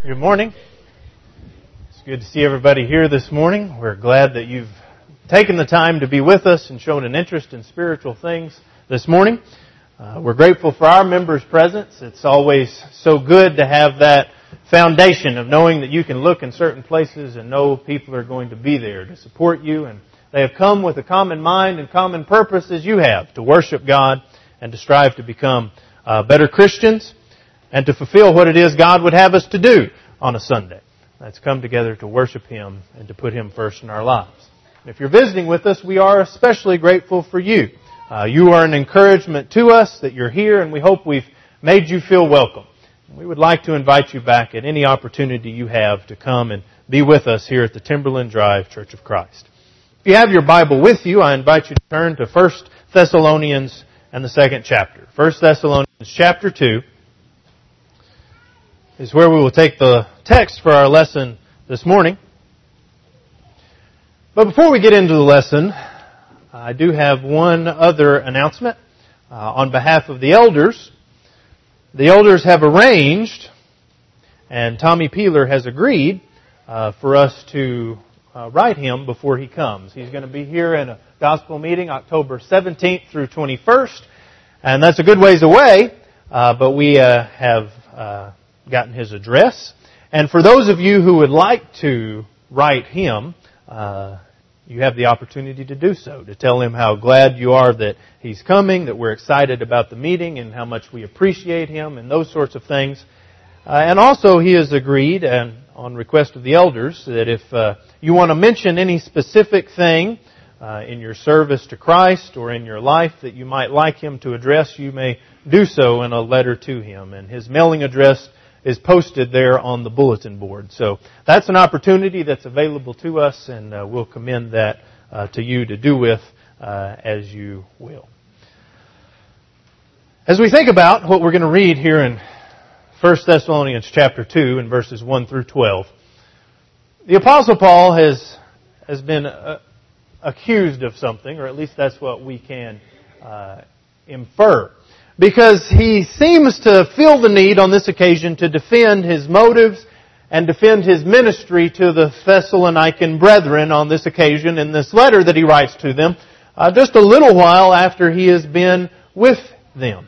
Good morning. It's good to see everybody here this morning. We're glad that you've taken the time to be with us and shown an interest in spiritual things this morning. We're grateful for our members' presence. It's always so good to have that foundation of knowing that you can look in certain places and know people are going to be there to support you, and they have come with a common mind and common purpose as you have, to worship God and to strive to become better Christians and to fulfill what it is God would have us to do on a Sunday. Let's come together to worship Him and to put Him first in our lives. If you're visiting with us, we are especially grateful for you. You are an encouragement to us that you're here, and we hope we've made you feel welcome. We would like to invite you back at any opportunity you have to come and be with us here at the Timberland Drive Church of Christ. If you have your Bible with you, I invite you to turn to 1 Thessalonians and the second chapter. 1 Thessalonians chapter 2 is where we will take the text for our lesson this morning. But before we get into the lesson, I do have one other announcement on behalf of the elders. The elders have arranged, and Tommy Peeler has agreed, for us to write him before he comes. He's going to be here in a gospel meeting October 17th through 21st, and that's a good ways away, but we have gotten his address. And for those of you who would like to write him, you have the opportunity to do so, to tell him how glad you are that he's coming, that we're excited about the meeting and how much we appreciate him and those sorts of things. And also he has agreed, and on request of the elders, that if you want to mention any specific thing in your service to Christ or in your life that you might like him to address, you may do so in a letter to him. And his mailing address is posted there on the bulletin board. So that's an opportunity that's available to us, and we'll commend that to you to do with as you will. As we think about what we're going to read here in 1 Thessalonians chapter 2 and verses 1 through 12, the Apostle Paul has been accused of something, or at least that's what we can infer. Because he seems to feel the need on this occasion to defend his motives and defend his ministry to the Thessalonican brethren on this occasion in this letter that he writes to them just a little while after he has been with them.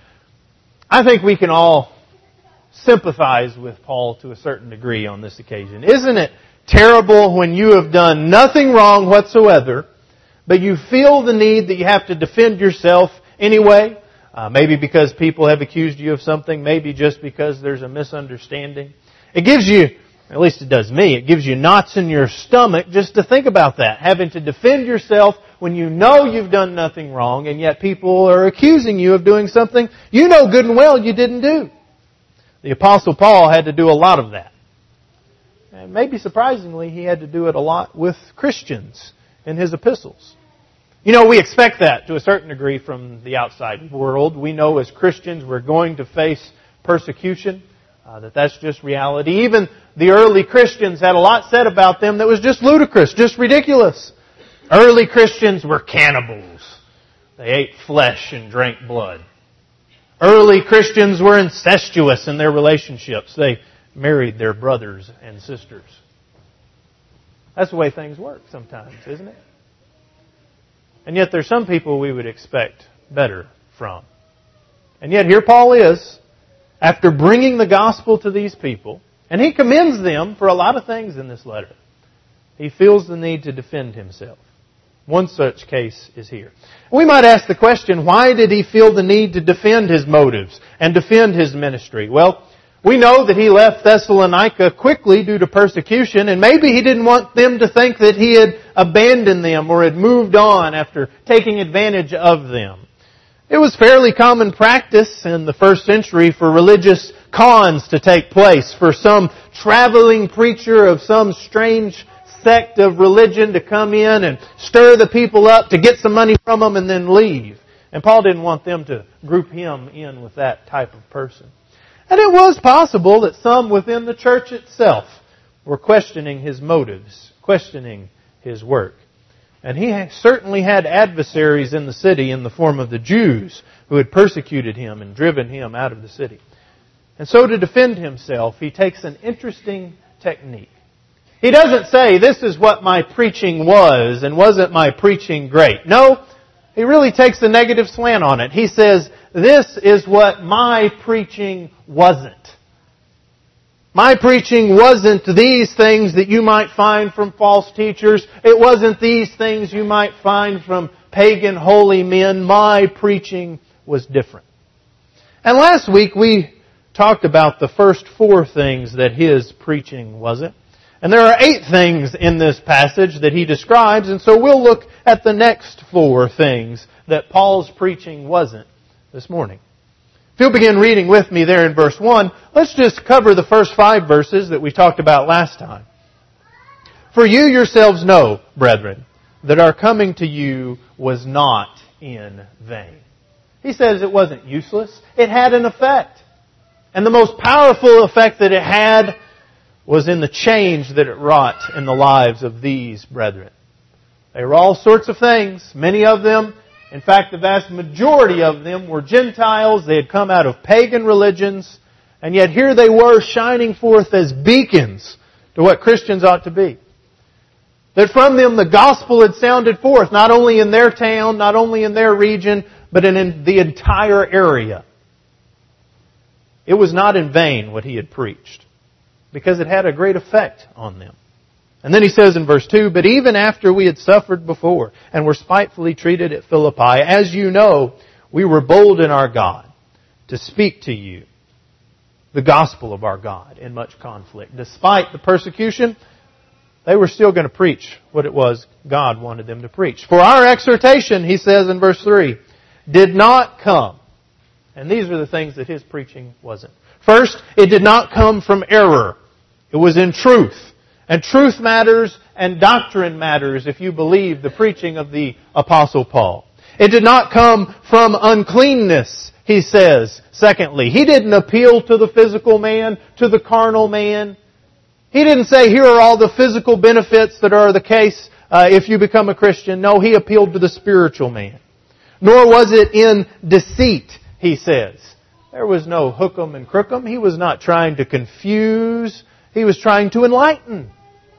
I think we can all sympathize with Paul to a certain degree on this occasion. Isn't it terrible when you have done nothing wrong whatsoever, but you feel the need that you have to defend yourself anyway? Maybe because people have accused you of something. Maybe just because there's a misunderstanding. It gives you, at least it does me, it gives you knots in your stomach just to think about that. Having to defend yourself when you know you've done nothing wrong, and yet people are accusing you of doing something you know good and well you didn't do. The Apostle Paul had to do a lot of that. And maybe surprisingly, he had to do it a lot with Christians in his epistles. You know, we expect that to a certain degree from the outside world. We know as Christians we're going to face persecution, that's just reality. Even the early Christians had a lot said about them that was just ludicrous, just ridiculous. Early Christians were cannibals. They ate flesh and drank blood. Early Christians were incestuous in their relationships. They married their brothers and sisters. That's the way things work sometimes, isn't it? And yet there's some people we would expect better from. And yet here Paul is, after bringing the gospel to these people, and he commends them for a lot of things in this letter. He feels the need to defend himself. One such case is here. We might ask the question, why did he feel the need to defend his motives and defend his ministry? Well, we know that he left Thessalonica quickly due to persecution, and maybe he didn't want them to think that he had abandoned them or had moved on after taking advantage of them. It was fairly common practice in the first century for religious cons to take place, for some traveling preacher of some strange sect of religion to come in and stir the people up to get some money from them and then leave. And Paul didn't want them to group him in with that type of person. And it was possible that some within the church itself were questioning his motives, questioning his work. And he certainly had adversaries in the city in the form of the Jews who had persecuted him and driven him out of the city. And so to defend himself, he takes an interesting technique. He doesn't say, this is what my preaching was, and wasn't my preaching great? No, he really takes the negative slant on it. He says, this is what my preaching wasn't. My preaching wasn't these things that you might find from false teachers. It wasn't these things you might find from pagan holy men. My preaching was different. And last week we talked about the first 4 things that his preaching wasn't. And there are 8 things in this passage that he describes, and so we'll look at the next 4 things that Paul's preaching wasn't this morning. If you'll begin reading with me there in verse 1, let's just cover the first 5 verses that we talked about last time. For you yourselves know, brethren, that our coming to you was not in vain. He says it wasn't useless. It had an effect. And the most powerful effect that it had was in the change that it wrought in the lives of these brethren. They were all sorts of things. Many of them, in fact, the vast majority of them were Gentiles. They had come out of pagan religions. And yet here they were shining forth as beacons to what Christians ought to be. That from them the gospel had sounded forth, not only in their town, not only in their region, but in the entire area. It was not in vain what he had preached, because it had a great effect on them. And then he says in verse 2, but even after we had suffered before and were spitefully treated at Philippi, as you know, we were bold in our God to speak to you the gospel of our God in much conflict. Despite the persecution, they were still going to preach what it was God wanted them to preach. For our exhortation, he says in verse 3, did not come. And these are the things that his preaching wasn't. First, it did not come from error. It was in truth. And truth matters and doctrine matters if you believe the preaching of the Apostle Paul. It did not come from uncleanness, he says. Secondly, he didn't appeal to the physical man, to the carnal man. He didn't say, here are all the physical benefits that are the case if you become a Christian. No, he appealed to the spiritual man. Nor was it in deceit, he says. There was no hook'em and crook'em. He was not trying to confuse. He was trying to enlighten.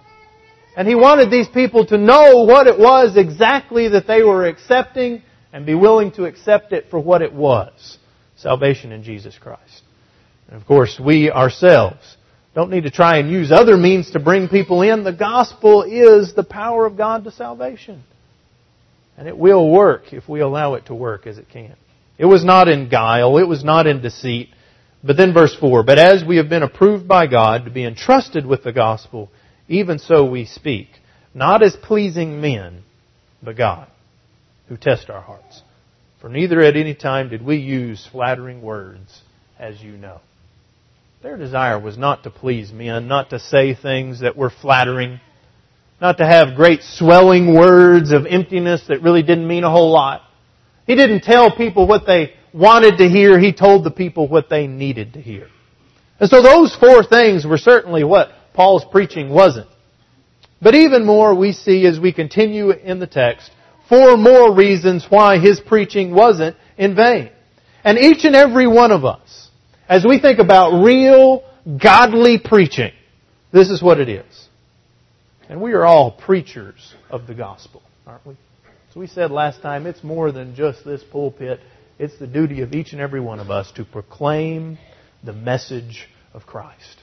And he wanted these people to know what it was exactly that they were accepting and be willing to accept it for what it was. Salvation in Jesus Christ. And of course, we ourselves don't need to try and use other means to bring people in. The gospel is the power of God to salvation. And it will work if we allow it to work as it can. It was not in guile. It was not in deceit. But then verse 4, but as we have been approved by God to be entrusted with the gospel, even so we speak, not as pleasing men, but God, who tests our hearts. For neither at any time did we use flattering words, as you know. Their desire was not to please men, not to say things that were flattering, not to have great swelling words of emptiness that really didn't mean a whole lot. He didn't tell people what they wanted to hear. He told the people what they needed to hear. And so those 4 things were certainly what Paul's preaching wasn't. But even more we see as we continue in the text 4 more reasons why his preaching wasn't in vain. And each and every one of us, as we think about real, godly preaching, this is what it is. And we are all preachers of the gospel, aren't we? As we said last time, it's more than just this pulpit. It's the duty of each and every one of us to proclaim the message of Christ.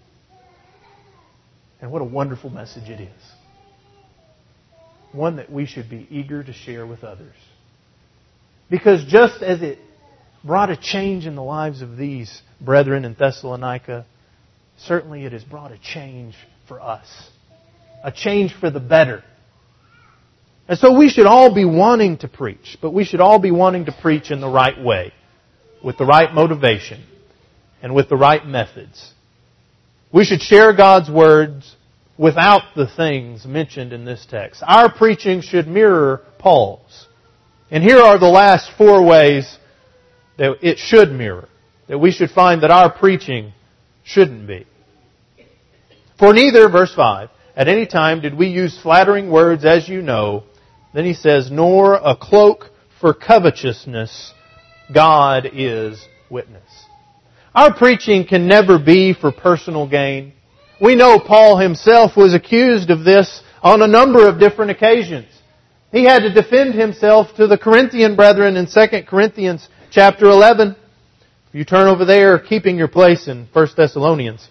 And what a wonderful message it is. One that we should be eager to share with others. Because just as it brought a change in the lives of these brethren in Thessalonica, certainly it has brought a change for us. A change for the better. And so we should all be wanting to preach, but we should all be wanting to preach in the right way, with the right motivation, and with the right methods. We should share God's words without the things mentioned in this text. Our preaching should mirror Paul's. And here are the last 4 ways that it should mirror, that we should find that our preaching shouldn't be. For neither, verse 5, at any time did we use flattering words, as you know. Then he says, nor a cloak for covetousness, God is witness. Our preaching can never be for personal gain. We know Paul himself was accused of this on a number of different occasions. He had to defend himself to the Corinthian brethren in 2 Corinthians chapter 11. If you turn over there, keeping your place in 1 Thessalonians.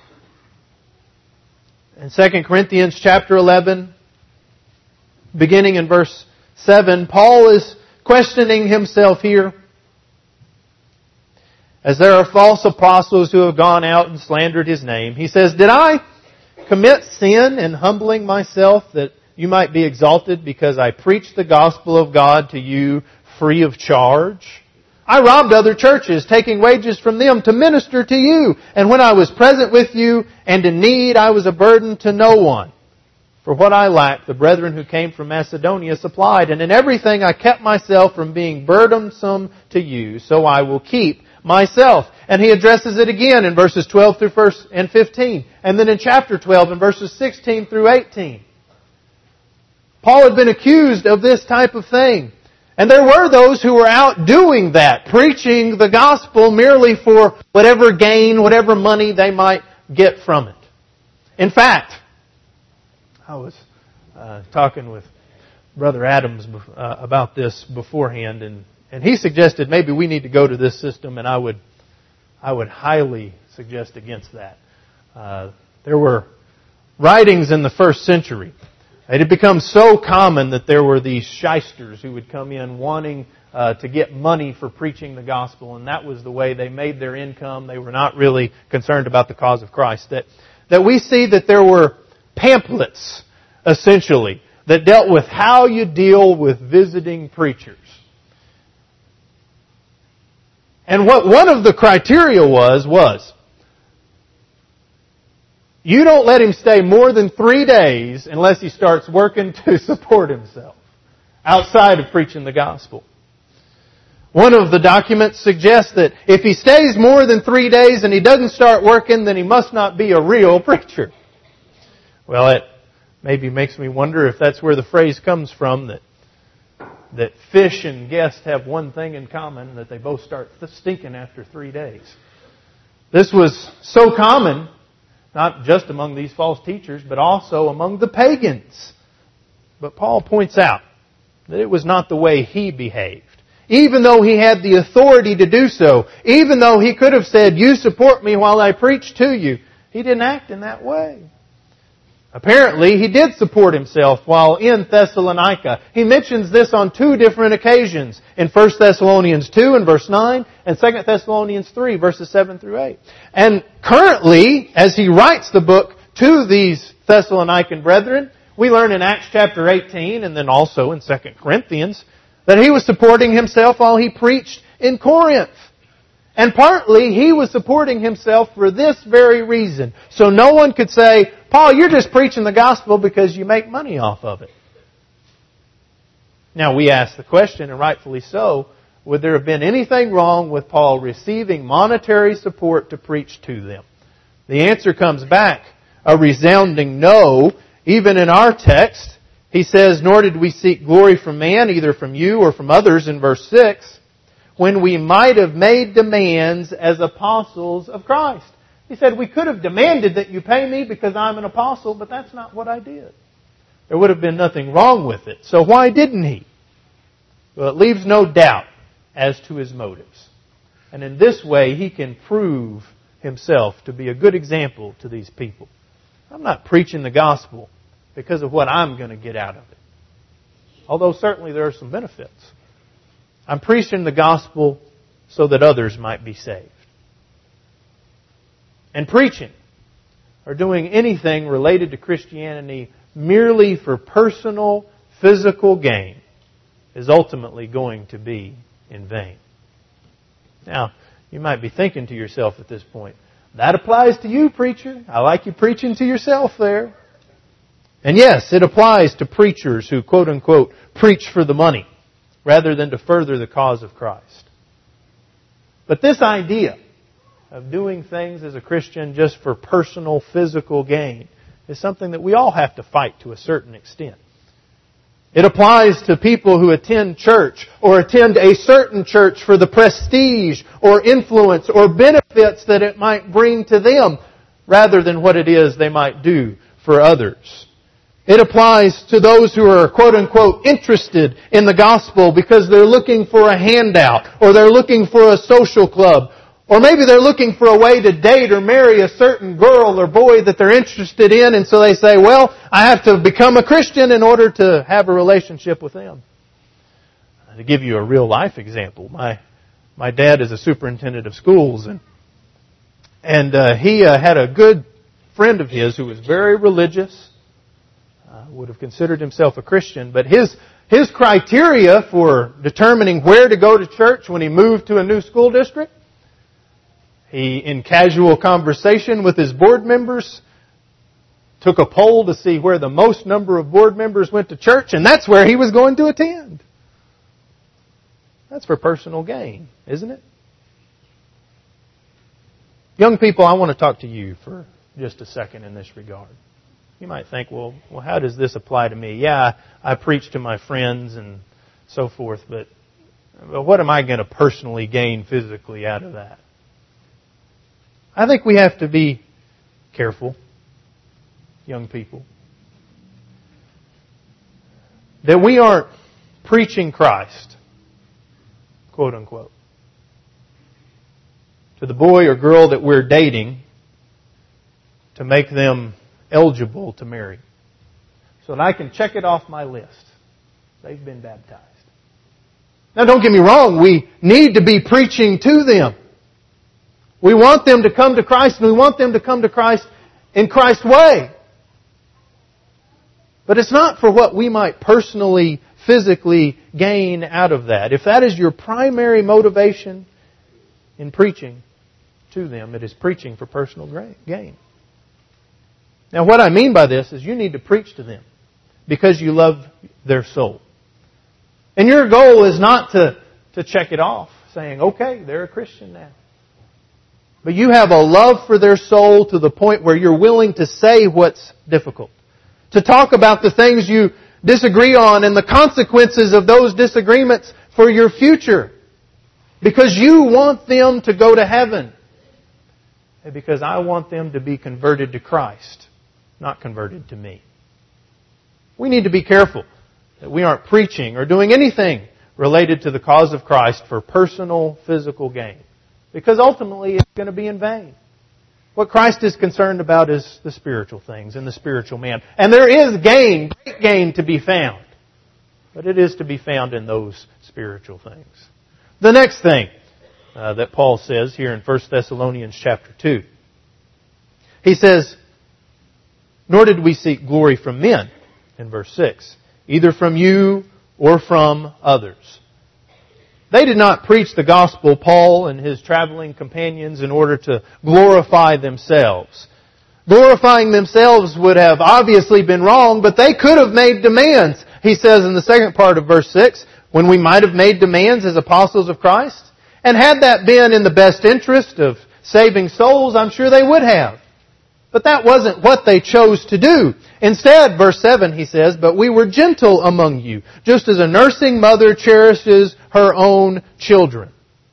In 2 Corinthians chapter 11, beginning in verse 7, Paul is questioning himself here. As there are false apostles who have gone out and slandered His name. He says, did I commit sin in humbling myself that you might be exalted because I preached the gospel of God to you free of charge? I robbed other churches, taking wages from them to minister to you. And when I was present with you and in need, I was a burden to no one. For what I lacked, the brethren who came from Macedonia supplied. And in everything I kept myself from being burdensome to you, so I will keep myself. And he addresses it again in verses 12 through 15. And then in chapter 12 in verses 16 through 18. Paul had been accused of this type of thing. And there were those who were out doing that, preaching the gospel merely for whatever gain, whatever money they might get from it. In fact, I was talking with Brother Adams about this beforehand, and he suggested maybe we need to go to this system, and I would highly suggest against that. There were writings in the first century. It had become so common that there were these shysters who would come in wanting to get money for preaching the gospel, and that was the way they made their income. They were not really concerned about the cause of Christ. That we see that there were pamphlets, essentially, that dealt with how you deal with visiting preachers. And what one of the criteria was you don't let him stay more than 3 days unless he starts working to support himself outside of preaching the gospel. One of the documents suggests that if he stays more than 3 days and he doesn't start working, then he must not be a real preacher. Well, it maybe makes me wonder if that's where the phrase comes from, that fish and guests have one thing in common, that they both start stinking after 3 days. This was so common, not just among these false teachers, but also among the pagans. But Paul points out that it was not the way he behaved. Even though he had the authority to do so, even though he could have said, you support me while I preach to you, he didn't act in that way. Apparently, he did support himself while in Thessalonica. He mentions this on 2 different occasions. In 1 Thessalonians 2 and verse 9 and 2 Thessalonians 3 verses 7 through 8. And currently, as he writes the book to these Thessalonican brethren, we learn in Acts chapter 18 and then also in 2 Corinthians that he was supporting himself while he preached in Corinth. And partly he was supporting himself for this very reason. So no one could say, Paul, you're just preaching the gospel because you make money off of it. Now we ask the question, and rightfully so, would there have been anything wrong with Paul receiving monetary support to preach to them? The answer comes back a resounding no. Even in our text, he says, nor did we seek glory from man, either from you or from others in verse 6. When we might have made demands as apostles of Christ. He said, we could have demanded that you pay me because I'm an apostle, but that's not what I did. There would have been nothing wrong with it. So why didn't he? Well, it leaves no doubt as to his motives. And in this way, he can prove himself to be a good example to these people. I'm not preaching the gospel because of what I'm going to get out of it. Although certainly there are some benefits. I'm preaching the gospel so that others might be saved. And preaching or doing anything related to Christianity merely for personal, physical gain is ultimately going to be in vain. Now, you might be thinking to yourself at this point, that applies to you, preacher. I like you preaching to yourself there. And yes, it applies to preachers who, quote unquote, preach for the money rather than to further the cause of Christ. But this idea of doing things as a Christian just for personal, physical gain is something that we all have to fight to a certain extent. It applies to people who attend church or attend a certain church for the prestige or influence or benefits that it might bring to them rather than what it is they might do for others. It applies to those who are quote-unquote interested in the gospel because they're looking for a handout or they're looking for a social club or maybe they're looking for a way to date or marry a certain girl or boy that they're interested in, and so they say, well, I have to become a Christian in order to have a relationship with them. To give you a real life example, my dad is a superintendent of schools, and he had a good friend of his who was very religious, would have considered himself a Christian, but his criteria for determining where to go to church when he moved to a new school district, he, in casual conversation with his board members, took a poll to see where the most number of board members went to church, and that's where he was going to attend. That's for personal gain, isn't it? Young people, I want to talk to you for just a second in this regard. You might think, well, how does this apply to me? Yeah, I preach to my friends and so forth, but what am I going to personally gain physically out of that? I think we have to be careful, young people, that we aren't preaching Christ, quote unquote, to the boy or girl that we're dating to make them eligible to marry, so that I can check it off my list. They've been baptized. Now don't get me wrong, we need to be preaching to them. We want them to come to Christ, and we want them to come to Christ in Christ's way. But it's not for what we might personally, physically gain out of that. If that is your primary motivation in preaching to them, it is preaching for personal gain. Now what I mean by this is you need to preach to them because you love their soul. And your goal is not to check it off, saying, okay, they're a Christian now. But you have a love for their soul to the point where you're willing to say what's difficult. To talk about the things you disagree on and the consequences of those disagreements for your future. Because you want them to go to heaven. And because I want them to be converted to Christ, not converted to me. We need to be careful that we aren't preaching or doing anything related to the cause of Christ for personal, physical gain. Because ultimately it's going to be in vain. What Christ is concerned about is the spiritual things and the spiritual man. And there is gain, great gain to be found. But it is to be found in those spiritual things. The next thing that Paul says here in 1 Thessalonians chapter 2. He says, nor did we seek glory from men, in verse 6, either from you or from others. They did not preach the gospel, Paul and his traveling companions, in order to glorify themselves. Glorifying themselves would have obviously been wrong, but they could have made demands. He says in the second part of verse 6, when we might have made demands as apostles of Christ. And had that been in the best interest of saving souls, I'm sure they would have. But that wasn't what they chose to do. Instead, verse 7, he says, but we were gentle among you, just as a nursing mother cherishes her own children.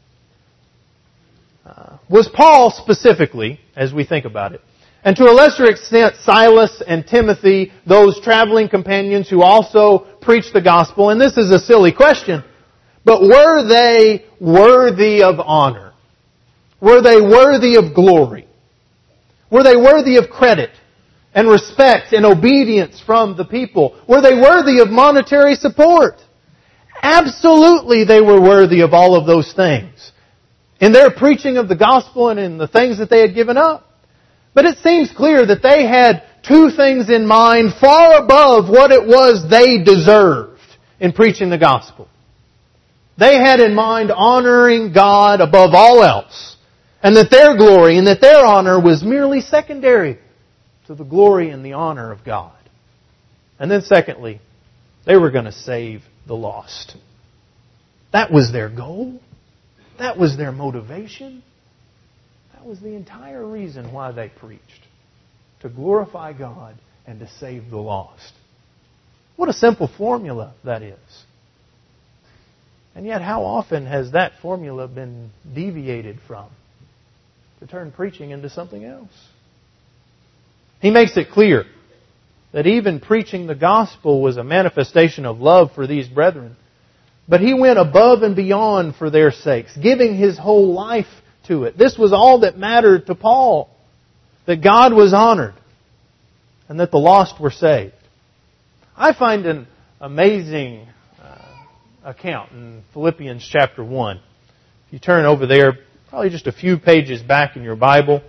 Was Paul specifically, as we think about it, and to a lesser extent Silas and Timothy, those traveling companions who also preached the gospel, and this is a silly question, but were they worthy of honor? Were they worthy of glory? Were they worthy of credit and respect and obedience from the people? Were they worthy of monetary support? Absolutely they were worthy of all of those things in their preaching of the gospel and in the things that they had given up. But it seems clear that they had two things in mind far above what it was they deserved in preaching the gospel. They had in mind honoring God above all else, and that their glory and that their honor was merely secondary to the glory and the honor of God. And then secondly, they were going to save the lost. That was their goal. That was their motivation. That was the entire reason why they preached. To glorify God and to save the lost. What a simple formula that is. And yet how often has that formula been deviated from to turn preaching into something else? He makes it clear that even preaching the gospel was a manifestation of love for these brethren. But he went above and beyond for their sakes, giving his whole life to it. This was all that mattered to Paul, that God was honored and that the lost were saved. I find an amazing account in Philippians chapter 1. If you turn over there, probably just a few pages back in your Bible.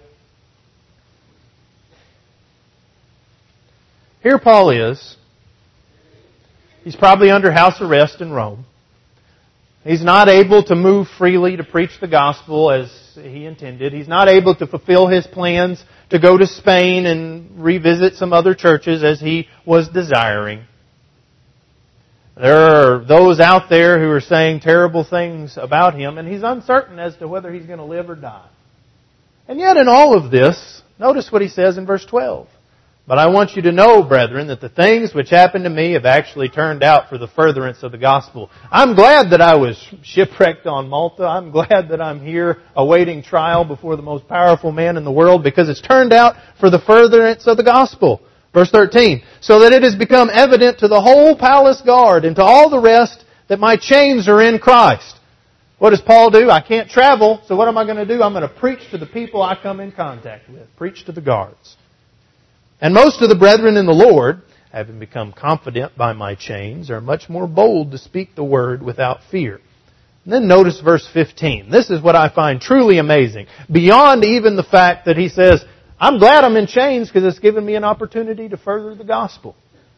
Here Paul is. He's probably under house arrest in Rome. He's not able to move freely to preach the gospel as he intended. He's not able to fulfill his plans to go to Spain and revisit some other churches as he was desiring. There are those out there who are saying terrible things about him, and he's uncertain as to whether he's going to live or die. And yet in all of this, notice what he says in verse 12. But I want you to know, brethren, that the things which happened to me have actually turned out for the furtherance of the gospel. I'm glad that I was shipwrecked on Malta. I'm glad that I'm here awaiting trial before the most powerful man in the world, because it's turned out for the furtherance of the gospel. Verse 13, so that it has become evident to the whole palace guard and to all the rest that my chains are in Christ. What does Paul do? I can't travel, so what am I going to do? I'm going to preach to the people I come in contact with. Preach to the guards. And most of the brethren in the Lord, having become confident by my chains, are much more bold to speak the word without fear. And then notice verse 15. This is what I find truly amazing. Beyond even the fact that he says, I'm glad I'm in chains because it's given me an opportunity to further the gospel.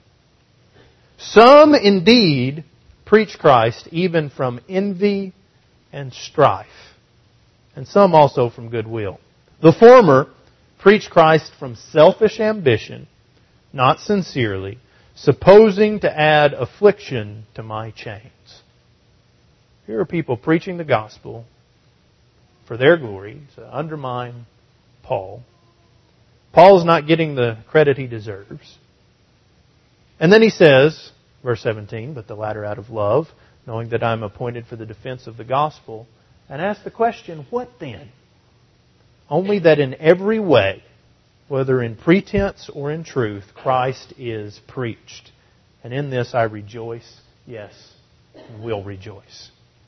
Some indeed preach Christ even from envy and strife, and some also from goodwill. The former preach Christ from selfish ambition, not sincerely, supposing to add affliction to my chains. Here are people preaching the gospel for their glory to undermine Paul. Paul's not getting the credit he deserves. And then he says, verse 17, but the latter out of love, knowing that I am appointed for the defense of the gospel, and ask the question, what then? Only that in every way, whether in pretense or in truth, Christ is preached. And in this I rejoice, yes, and will rejoice.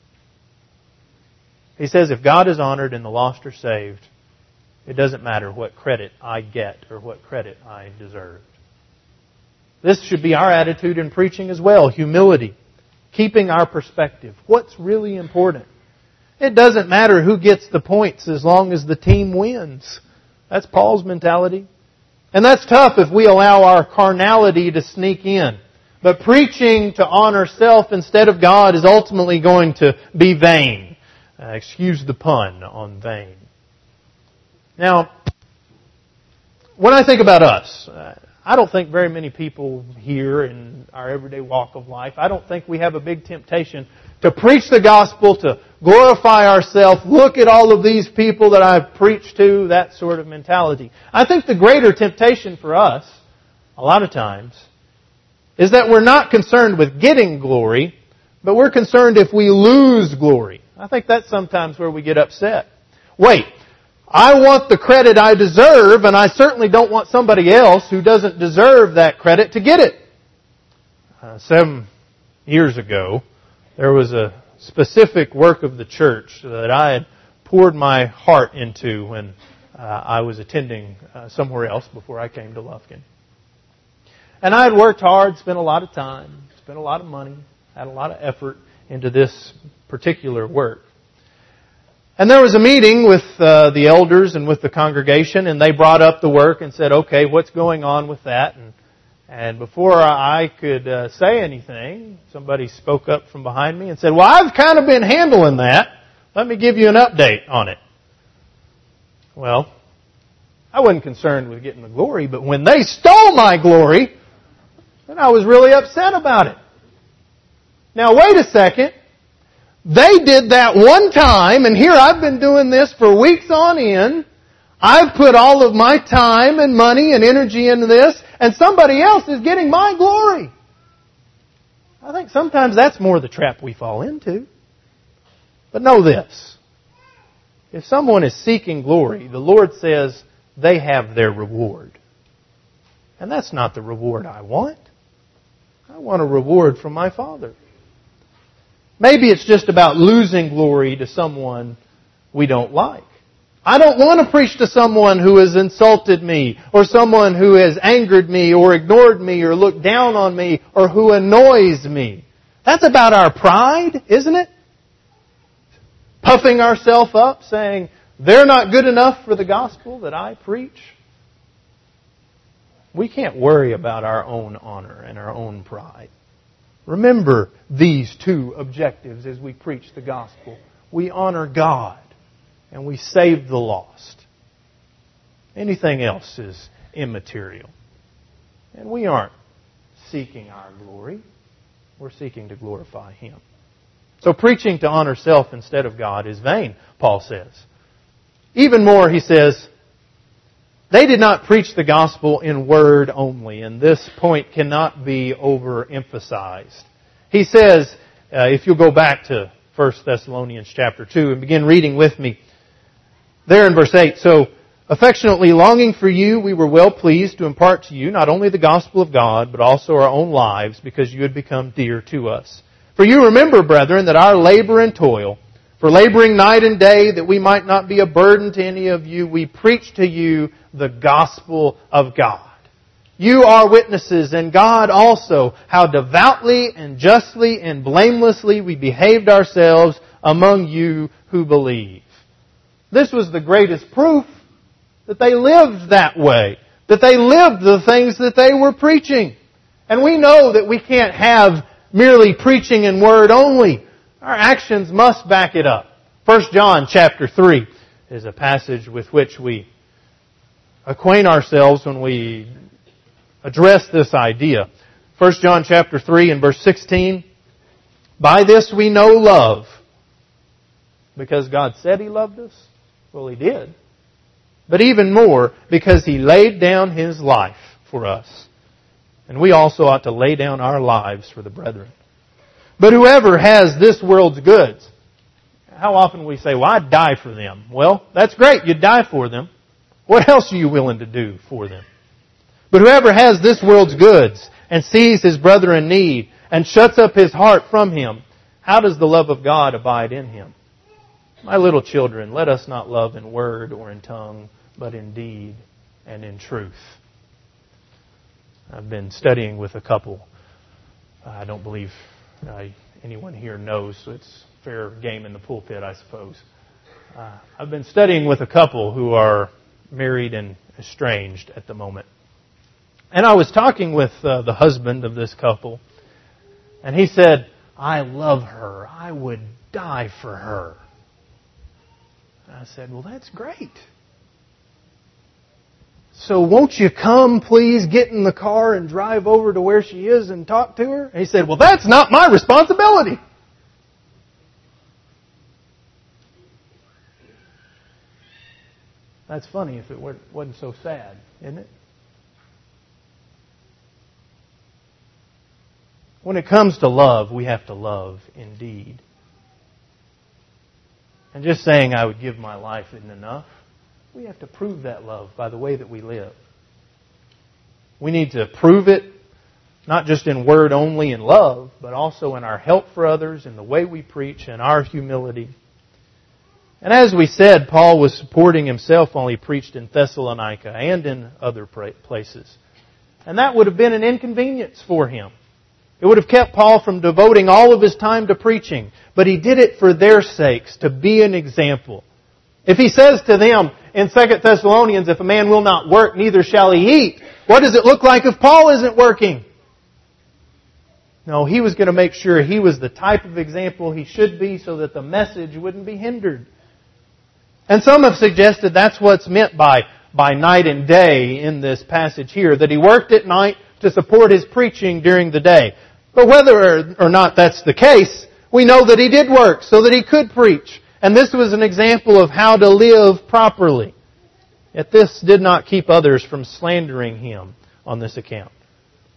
He says, if God is honored and the lost are saved, it doesn't matter what credit I get or what credit I deserve. This should be our attitude in preaching as well. Humility. Keeping our perspective. What's really important? It doesn't matter who gets the points as long as the team wins. That's Paul's mentality. And that's tough if we allow our carnality to sneak in. But preaching to honor self instead of God is ultimately going to be vain. Excuse the pun on vain. Now, when I think about us, I don't think very many people here in our everyday walk of life, I don't think we have a big temptation to preach the gospel, to glorify ourselves, look at all of these people that I've preached to, that sort of mentality. I think the greater temptation for us, a lot of times, is that we're not concerned with getting glory, but we're concerned if we lose glory. I think that's sometimes where we get upset. Wait, I want the credit I deserve, and I certainly don't want somebody else who doesn't deserve that credit to get it. 7 years ago, there was a specific work of the church that I had poured my heart into when I was attending somewhere else before I came to Lufkin. And I had worked hard, spent a lot of time, spent a lot of money, had a lot of effort into this particular work. And there was a meeting with the elders and with the congregation, and they brought up the work and said, okay, what's going on with that? And before I could say anything, somebody spoke up from behind me and said, well, I've kind of been handling that. Let me give you an update on it. Well, I wasn't concerned with getting the glory, but when they stole my glory, then I was really upset about it. Now, wait a second. They did that one time, and here I've been doing this for weeks on end. I've put all of my time and money and energy into this, and somebody else is getting my glory. I think sometimes that's more the trap we fall into. But know this. If someone is seeking glory, the Lord says they have their reward. And that's not the reward I want. I want a reward from my Father. Maybe it's just about losing glory to someone we don't like. I don't want to preach to someone who has insulted me, or someone who has angered me, or ignored me, or looked down on me, or who annoys me. That's about our pride, isn't it? Puffing ourselves up, saying, they're not good enough for the gospel that I preach. We can't worry about our own honor and our own pride. Remember these two objectives as we preach the gospel. We honor God and we save the lost. Anything else is immaterial. And we aren't seeking our glory. We're seeking to glorify Him. So preaching to honor self instead of God is vain, Paul says. Even more, he says, they did not preach the gospel in word only, and this point cannot be overemphasized. He says, if you'll go back to 1 Thessalonians chapter 2 and begin reading with me, there in verse 8, so affectionately longing for you, we were well pleased to impart to you not only the gospel of God, but also our own lives, because you had become dear to us. For you remember, brethren, that our labor and toil, for laboring night and day, that we might not be a burden to any of you, we preach to you the gospel of God. You are witnesses, and God also, how devoutly and justly and blamelessly we behaved ourselves among you who believe. This was the greatest proof that they lived that way, that they lived the things that they were preaching. And we know that we can't have merely preaching in word only. Our actions must back it up. 1 John chapter 3 is a passage with which we acquaint ourselves when we address this idea. 1 John chapter 3 and verse 16. By this we know love. Because God said He loved us? Well, He did. But even more, because He laid down His life for us. And we also ought to lay down our lives for the brethren. But whoever has this world's goods, how often we say, well, I'd die for them. Well, that's great. You'd die for them. What else are you willing to do for them? But whoever has this world's goods and sees his brother in need and shuts up his heart from him, how does the love of God abide in him? My little children, let us not love in word or in tongue, but in deed and in truth. I've been studying with a couple. I don't believe anyone here knows, so it's fair game in the pulpit, I suppose. I've been studying with a couple who are married and estranged at the moment. And I was talking with the husband of this couple, and he said, I love her. I would die for her. And I said, well, that's great. So won't you come, please, get in the car and drive over to where she is and talk to her? And he said, well, that's not my responsibility. That's funny if it wasn't so sad, isn't it? When it comes to love, we have to love indeed. And just saying I would give my life isn't enough. We have to prove that love by the way that we live. We need to prove it not just in word only in love, but also in our help for others, in the way we preach, in our humility. And as we said, Paul was supporting himself while he preached in Thessalonica and in other places. And that would have been an inconvenience for him. It would have kept Paul from devoting all of his time to preaching. But he did it for their sakes, to be an example. If he says to them in 2 Thessalonians, if a man will not work, neither shall he eat, what does it look like if Paul isn't working? No, he was going to make sure he was the type of example he should be so that the message wouldn't be hindered. And some have suggested that's what's meant by night and day in this passage here, that he worked at night to support his preaching during the day. But whether or not that's the case, we know that he did work so that he could preach. And this was an example of how to live properly. Yet this did not keep others from slandering him on this account.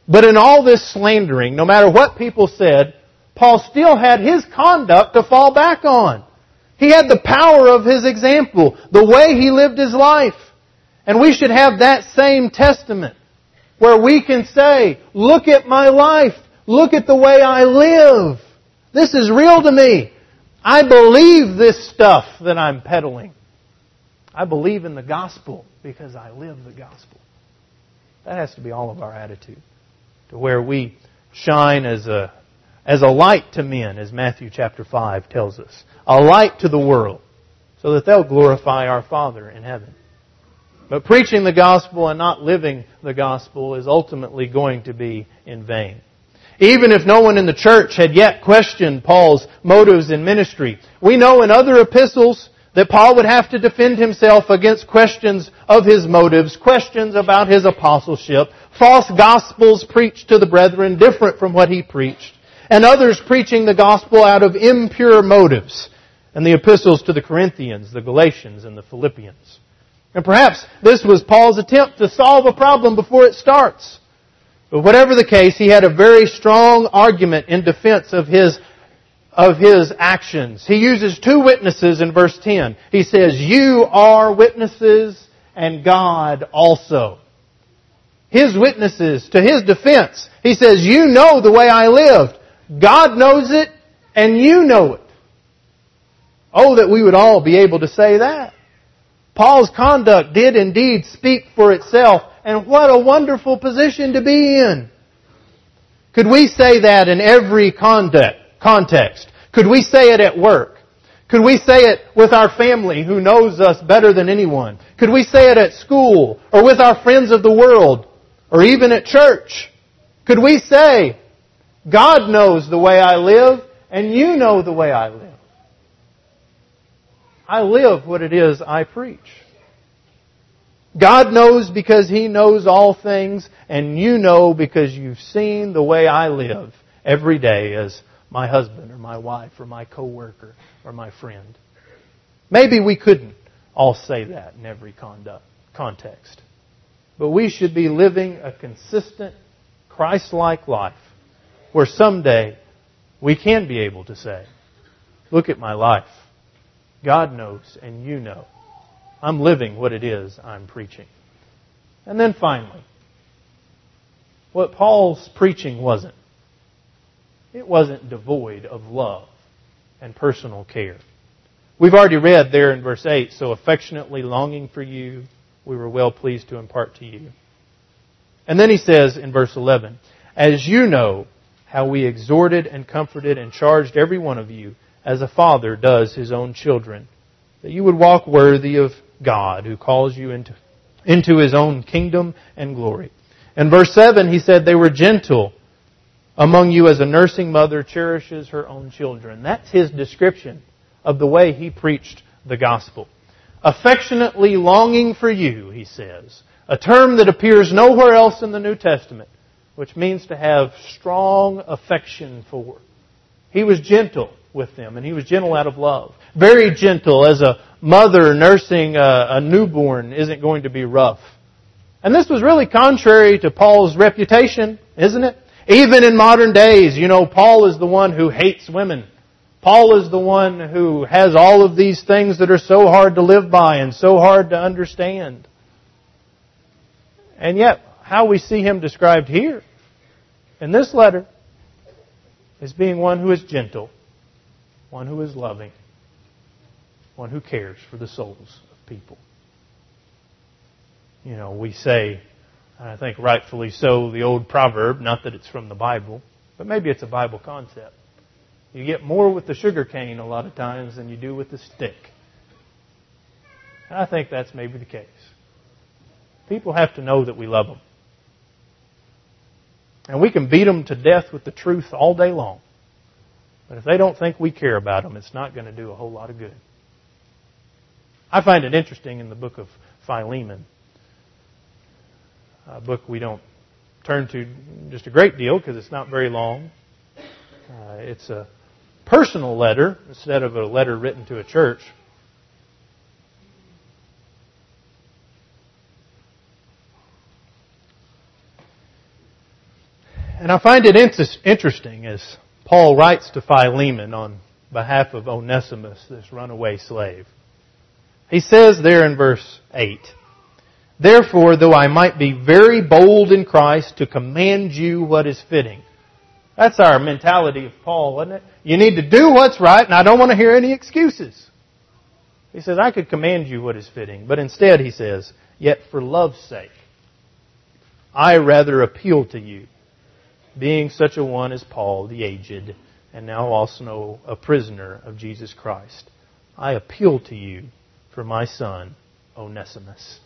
But in all this slandering, no matter what people said, Paul still had his conduct to fall back on. He had the power of his example, the way he lived his life. And we should have that same testament where we can say, look at my life. Look at the way I live. This is real to me. I believe this stuff that I'm peddling. I believe in the gospel because I live the gospel. That has to be all of our attitude. To where we shine as a light to men, as Matthew chapter 5 tells us. A light to the world, so that they'll glorify our Father in heaven. But preaching the gospel and not living the gospel is ultimately going to be in vain. Even if no one in the church had yet questioned Paul's motives in ministry, we know in other epistles that Paul would have to defend himself against questions of his motives, questions about his apostleship, false gospels preached to the brethren different from what he preached, and others preaching the gospel out of impure motives, and the epistles to the Corinthians, the Galatians, and the Philippians. And perhaps this was Paul's attempt to solve a problem before it starts. But whatever the case, he had a very strong argument in defense of his actions. He uses two witnesses in verse 10. He says, you are witnesses and God also. His witnesses to his defense. He says, you know the way I lived. God knows it and you know it. Oh, that we would all be able to say that. Paul's conduct did indeed speak for itself, and what a wonderful position to be in. Could we say that in every context? Could we say it at work? Could we say it with our family who knows us better than anyone? Could we say it at school or with our friends of the world or even at church? Could we say, God knows the way I live and you know the way I live? I live what it is I preach. God knows because He knows all things, and you know because you've seen the way I live every day as my husband or my wife or my coworker or my friend. Maybe we couldn't all say that in every context. But we should be living a consistent, Christ-like life where someday we can be able to say, look at my life. God knows and you know. I'm living what it is I'm preaching. And then finally, what Paul's preaching wasn't. It wasn't devoid of love and personal care. We've already read there in verse 8, so affectionately longing for you, we were well pleased to impart to you. And then he says in verse 11, as you know how we exhorted and comforted and charged every one of you as a father does his own children, that you would walk worthy of God who calls you into His own kingdom and glory. In verse 7 he said they were gentle among you as a nursing mother cherishes her own children. That's his description of the way he preached the gospel. Affectionately longing for you, he says. A term that appears nowhere else in the New Testament, which means to have strong affection for. He was gentle with them, and he was gentle out of love. Very gentle, as a mother nursing a newborn isn't going to be rough. And this was really contrary to Paul's reputation, isn't it? Even in modern days, Paul is the one who hates women. Paul is the one who has all of these things that are so hard to live by and so hard to understand. And yet, how we see him described here in this letter is being one who is gentle, one who is loving, one who cares for the souls of people. We say, and I think rightfully so, the old proverb, not that it's from the Bible, but maybe it's a Bible concept. You get more with the sugar cane a lot of times than you do with the stick. And I think that's maybe the case. People have to know that we love them. And we can beat them to death with the truth all day long. But if they don't think we care about them, it's not going to do a whole lot of good. I find it interesting in the book of Philemon, a book we don't turn to just a great deal because it's not very long. It's a personal letter instead of a letter written to a church. And I find it interesting as Paul writes to Philemon on behalf of Onesimus, this runaway slave. He says there in verse 8, "Therefore, though I might be very bold in Christ to command you what is fitting." That's our mentality of Paul, isn't it? You need to do what's right, and I don't want to hear any excuses. He says, I could command you what is fitting. But instead, he says, "Yet for love's sake, I rather appeal to you, being such a one as Paul, the aged, and now also a prisoner of Jesus Christ. I appeal to you for my son, Onesimus."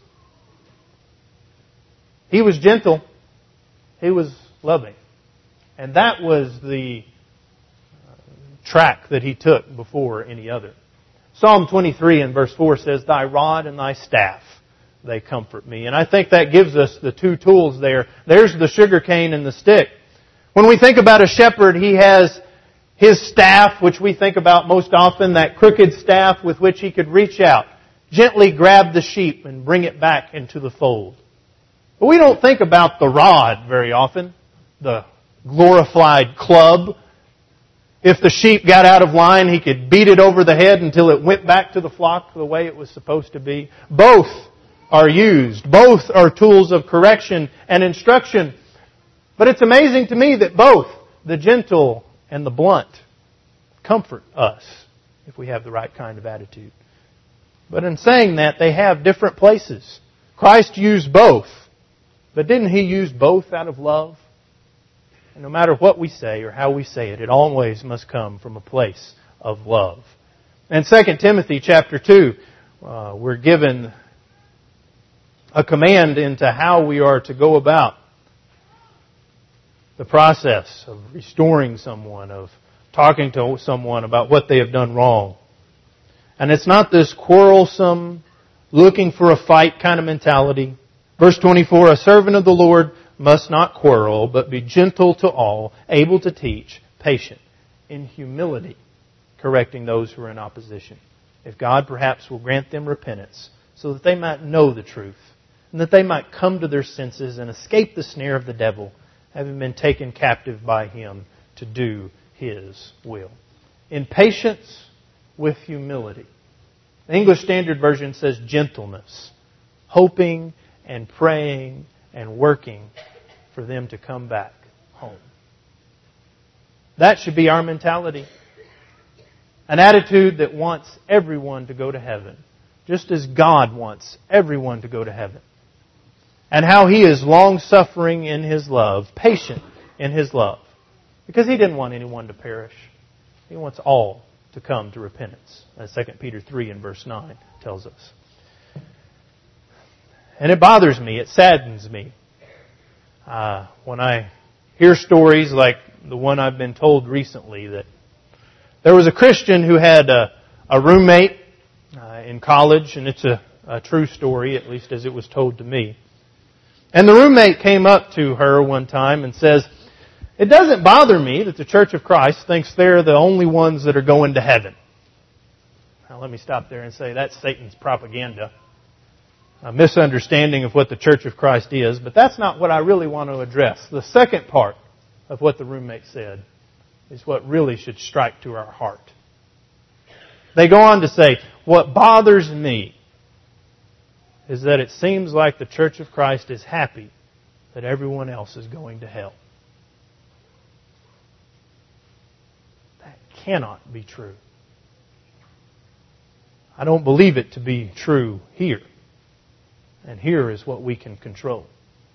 He was gentle. He was loving. And that was the track that he took before any other. Psalm 23 and verse 4 says, "Thy rod and thy staff, they comfort me." And I think that gives us the two tools there. There's the sugar cane and the stick. When we think about a shepherd, he has his staff, which we think about most often, that crooked staff with which he could reach out, gently grab the sheep and bring it back into the fold. But we don't think about the rod very often, the glorified club. If the sheep got out of line, he could beat it over the head until it went back to the flock the way it was supposed to be. Both are used. Both are tools of correction and instruction. But it's amazing to me that both, the gentle and the blunt, comfort us if we have the right kind of attitude. But in saying that, they have different places. Christ used both. But didn't He use both out of love? And no matter what we say or how we say it, it always must come from a place of love. In 2 Timothy chapter 2, we're given a command into how we are to go about the process of restoring someone, of talking to someone about what they have done wrong. And it's not this quarrelsome, looking for a fight kind of mentality. Verse 24, "A servant of the Lord must not quarrel, but be gentle to all, able to teach, patient, in humility, correcting those who are in opposition. If God perhaps will grant them repentance, so that they might know the truth, and that they might come to their senses and escape the snare of the devil, having been taken captive by him to do His will." In patience with humility. The English Standard Version says gentleness, hoping and praying and working for them to come back home. That should be our mentality. An attitude that wants everyone to go to heaven, just as God wants everyone to go to heaven. And how He is long-suffering in His love, patient in His love. Because He didn't want anyone to perish. He wants all to come to repentance, as 2 Peter 3 and verse 9 tells us. And it bothers me, it saddens me, when I hear stories like the one I've been told recently, that there was a Christian who had a roommate in college, and it's a true story, at least as it was told to me. And the roommate came up to her one time and says, "It doesn't bother me that the Church of Christ thinks they're the only ones that are going to heaven." Now let me stop there and say that's Satan's propaganda. A misunderstanding of what the Church of Christ is, but that's not what I really want to address. The second part of what the roommate said is what really should strike to our heart. They go on to say, "What bothers me is that it seems like the Church of Christ is happy that everyone else is going to hell." That cannot be true. I don't believe it to be true here. And here is what we can control.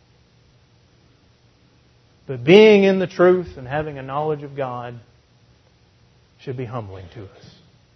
But being in the truth and having a knowledge of God should be humbling to us.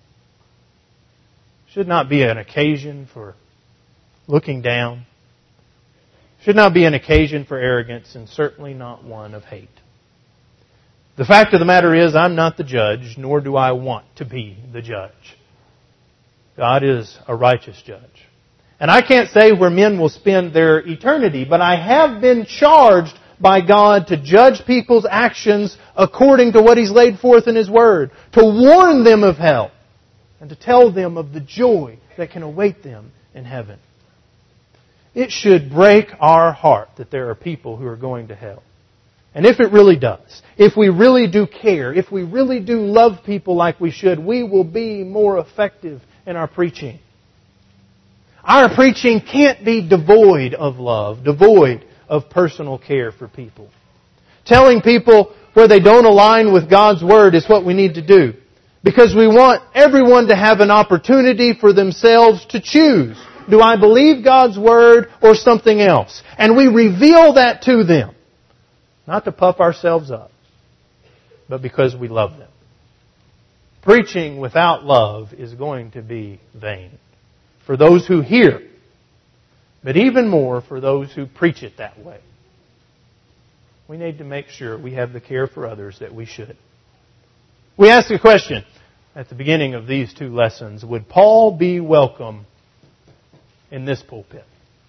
Should not be an occasion for looking down. Should not be an occasion for arrogance, and certainly not one of hate. The fact of the matter is, I'm not the judge, nor do I want to be the judge. God is a righteous judge. And I can't say where men will spend their eternity, but I have been charged by God to judge people's actions according to what He's laid forth in His Word, to warn them of hell, and to tell them of the joy that can await them in heaven. It should break our heart that there are people who are going to hell. And if it really does, if we really do care, if we really do love people like we should, we will be more effective in our preaching. Our preaching can't be devoid of love, devoid of personal care for people. Telling people where they don't align with God's Word is what we need to do. Because we want everyone to have an opportunity for themselves to choose. Do I believe God's Word or something else? And we reveal that to them. Not to puff ourselves up, but because we love them. Preaching without love is going to be vain for those who hear, but even more for those who preach it that way. We need to make sure we have the care for others that we should. We asked a question at the beginning of these two lessons. Would Paul be welcome in this pulpit?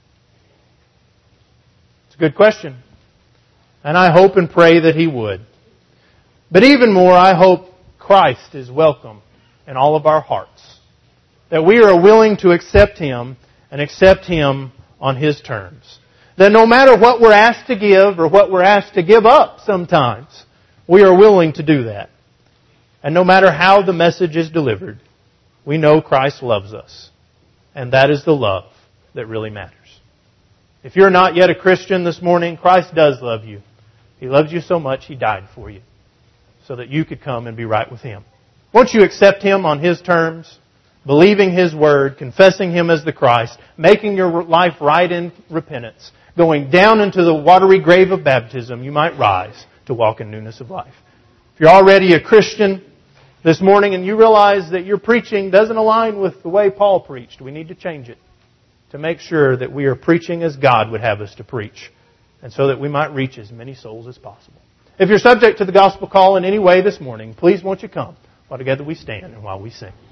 It's a good question. And I hope and pray that he would. But even more, I hope Christ is welcome in all of our hearts. That we are willing to accept Him and accept Him on His terms. That no matter what we're asked to give or what we're asked to give up sometimes, we are willing to do that. And no matter how the message is delivered, we know Christ loves us. And that is the love that really matters. If you're not yet a Christian this morning, Christ does love you. He loves you so much, He died for you so that you could come and be right with Him. Won't you accept Him on His terms, believing His Word, confessing Him as the Christ, making your life right in repentance, going down into the watery grave of baptism, you might rise to walk in newness of life. If you're already a Christian this morning and you realize that your preaching doesn't align with the way Paul preached, we need to change it to make sure that we are preaching as God would have us to preach, and so that we might reach as many souls as possible. If you're subject to the gospel call in any way this morning, please won't you come while together we stand and while we sing.